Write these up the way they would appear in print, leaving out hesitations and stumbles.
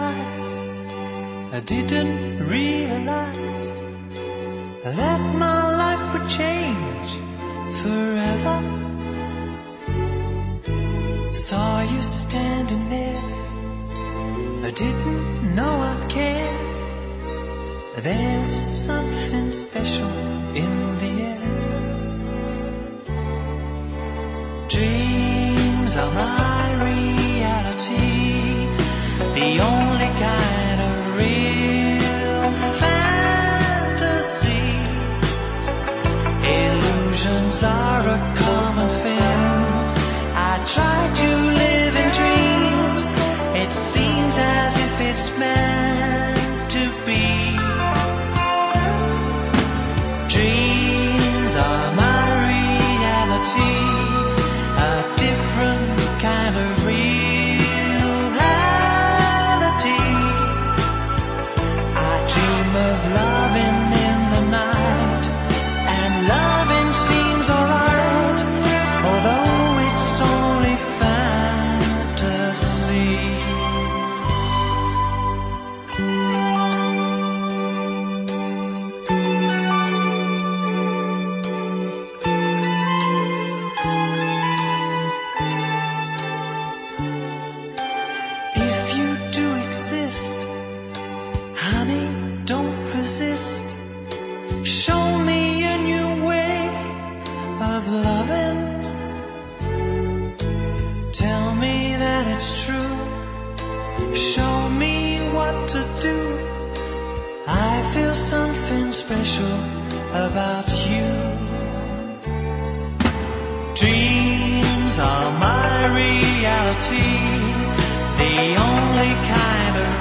realize, I didn't realize that my life would change forever. Saw you standing there, I didn't know I'd care. There was something special in the air. Dreams are my reality, the only kind of real fantasy. Illusions are a common thing. I try to live in dreams. It seems as if it's meant to be. Dreams are my reality, a different kind of reality. I dream of loving in the night, and loving seems alright, although it's only fantasy. Honey, don't resist. Show me a new way of loving. Tell me that it's true. Show me what to do. I feel something special about you. Dreams are my reality, the only kind of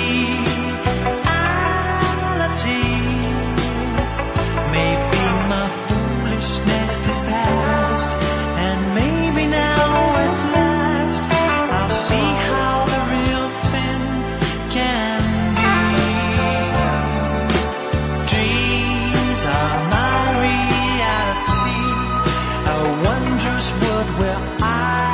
maybe my foolishness is past, and maybe now at last I'll see how the real thing can be. Dreams are my reality, a wondrous world where I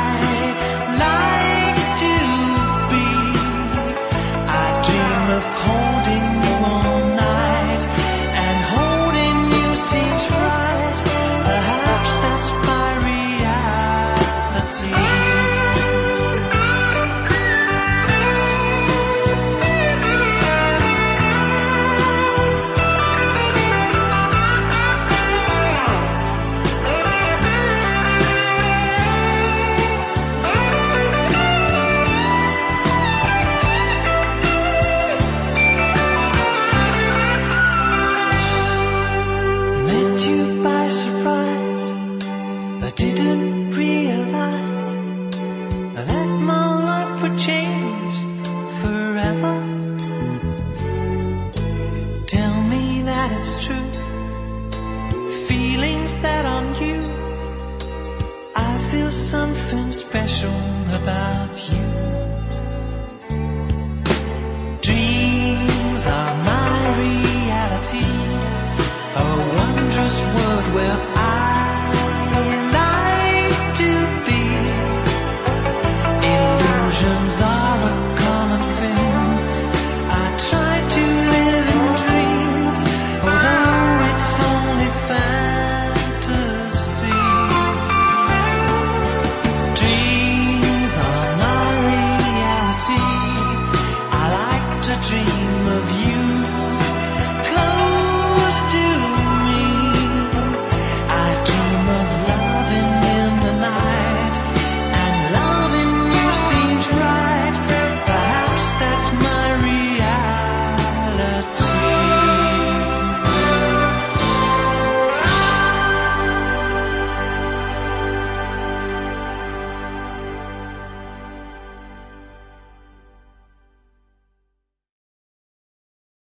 like to be. I dream of holding you all night, and holding you seems right. Perhaps that's my reality. Met you by surprise, but didn't realize that my life would change forever. Tell me that it's true, feelings that are new. I feel something special about you. Dreams are my reality, a wondrous world where